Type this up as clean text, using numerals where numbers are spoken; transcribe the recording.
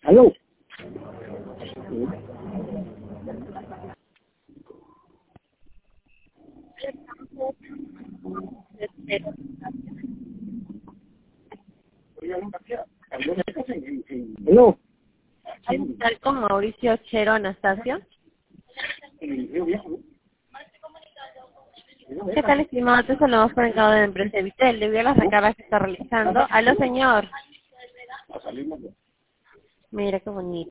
¿Aló? ¿Aló? ¿Puedo estar con Mauricio Chero Anastasio? ¿Qué tal, estimado? Te saludamos por encargo de la empresa Vitel, debido a las recargas que está realizando. Aló, señor. Mira qué bonito.